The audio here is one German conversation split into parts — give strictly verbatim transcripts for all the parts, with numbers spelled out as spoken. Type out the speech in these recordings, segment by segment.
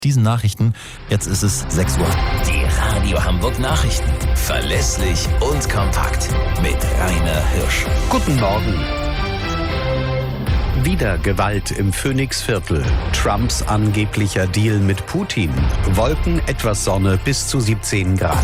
Diesen Nachrichten, jetzt ist es sechs Uhr. Die Radio Hamburg Nachrichten. Verlässlich und kompakt. Mit Rainer Hirsch. Guten Morgen. Wieder Gewalt im Phoenixviertel. Trumps angeblicher Deal mit Putin. Wolken, etwas Sonne bis zu siebzehn Grad.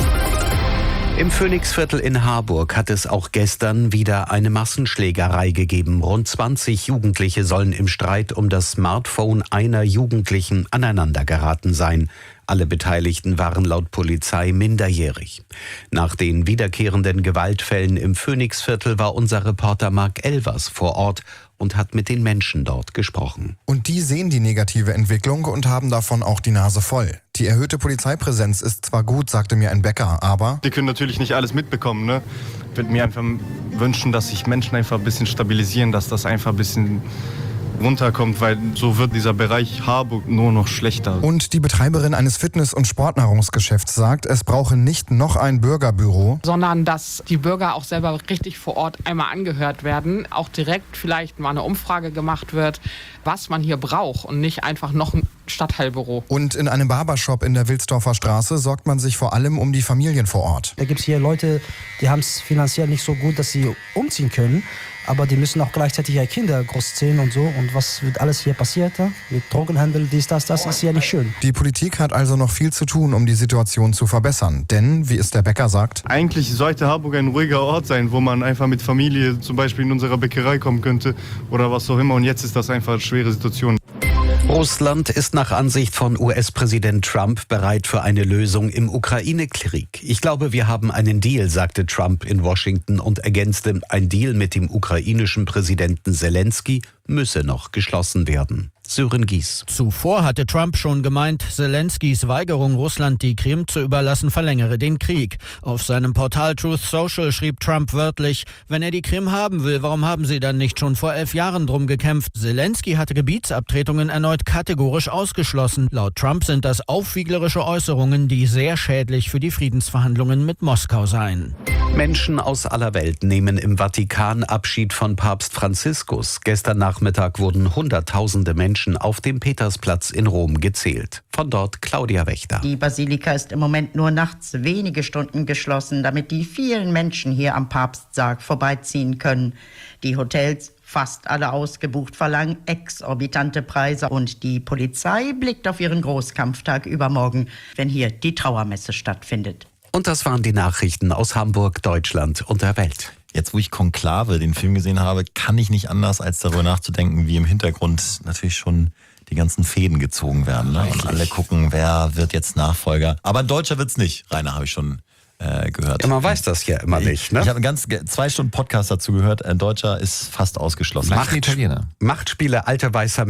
Im Phoenixviertel in Harburg hat es auch gestern wieder eine Massenschlägerei gegeben. Rund zwanzig Jugendliche sollen im Streit um das Smartphone einer Jugendlichen aneinandergeraten sein. Alle Beteiligten waren laut Polizei minderjährig. Nach den wiederkehrenden Gewaltfällen im Phoenixviertel war unser Reporter Marc Elvers vor Ort und hat mit den Menschen dort gesprochen. Und die sehen die negative Entwicklung und haben davon auch die Nase voll. Die erhöhte Polizeipräsenz ist zwar gut, sagte mir ein Bäcker, aber... Die können natürlich nicht alles mitbekommen, ne? Ich würde mir einfach wünschen, dass sich Menschen einfach ein bisschen stabilisieren, dass das einfach ein bisschen runterkommt, weil so wird dieser Bereich Harburg nur noch schlechter. Und die Betreiberin eines Fitness- und Sportnahrungsgeschäfts sagt, es brauche nicht noch ein Bürgerbüro, sondern dass die Bürger auch selber richtig vor Ort einmal angehört werden, auch direkt vielleicht mal eine Umfrage gemacht wird, was man hier braucht und nicht einfach noch ein Stadtteilbüro. Und in einem Barbershop in der Wilsdorfer Straße sorgt man sich vor allem um die Familien vor Ort. Da gibt es hier Leute, die haben es finanziell nicht so gut, dass sie umziehen können. Aber die müssen auch gleichzeitig ihre Kinder großziehen und so. Und was wird alles hier passiert? Mit Drogenhandel, dies, das, das ist ja nicht schön. Die Politik hat also noch viel zu tun, um die Situation zu verbessern. Denn, wie es der Bäcker sagt, eigentlich sollte Harburg ein ruhiger Ort sein, wo man einfach mit Familie zum Beispiel in unserer Bäckerei kommen könnte oder was auch immer. Und jetzt ist das einfach eine schwere Situation. Russland ist nach Ansicht von U S-Präsident Trump bereit für eine Lösung im Ukraine-Krieg. Ich glaube, wir haben einen Deal, sagte Trump in Washington und ergänzte, ein Deal mit dem ukrainischen Präsidenten Zelensky müsse noch geschlossen werden. Sören Gies. Zuvor hatte Trump schon gemeint, Zelenskys Weigerung, Russland die Krim zu überlassen, verlängere den Krieg. Auf seinem Portal Truth Social schrieb Trump wörtlich, wenn er die Krim haben will, warum haben sie dann nicht schon vor elf Jahren drum gekämpft? Zelensky hatte Gebietsabtretungen erneut kategorisch ausgeschlossen. Laut Trump sind das aufwieglerische Äußerungen, die sehr schädlich für die Friedensverhandlungen mit Moskau seien. Menschen aus aller Welt nehmen im Vatikan Abschied von Papst Franziskus. Gestern Nachmittag wurden Hunderttausende Menschen auf dem Petersplatz in Rom gezählt. Von dort Claudia Wächter. Die Basilika ist im Moment nur nachts wenige Stunden geschlossen, damit die vielen Menschen hier am Papstsarg vorbeiziehen können. Die Hotels, fast alle ausgebucht, verlangen exorbitante Preise und die Polizei blickt auf ihren Großkampftag übermorgen, wenn hier die Trauermesse stattfindet. Und das waren die Nachrichten aus Hamburg, Deutschland und der Welt. Jetzt, wo ich Konklave, den Film gesehen habe, kann ich nicht anders, als darüber nachzudenken, wie im Hintergrund natürlich schon die ganzen Fäden gezogen werden. Ne? Und alle gucken, wer wird jetzt Nachfolger. Aber ein Deutscher wird's nicht, Rainer, habe ich schon äh, gehört. Ja, man weiß das ja immer ich, nicht. Ne? Ich habe ganz zwei Stunden Podcast dazu gehört. Ein Deutscher ist fast ausgeschlossen. Macht, Italiener. Machtspiele, alter weißer